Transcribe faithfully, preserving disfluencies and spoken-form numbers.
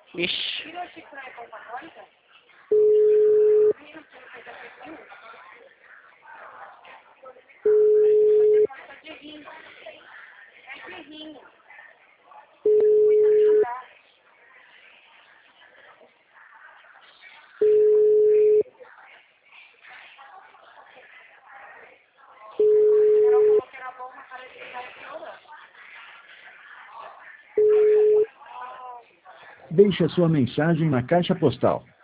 Ixi. Deixe a sua mensagem na caixa postal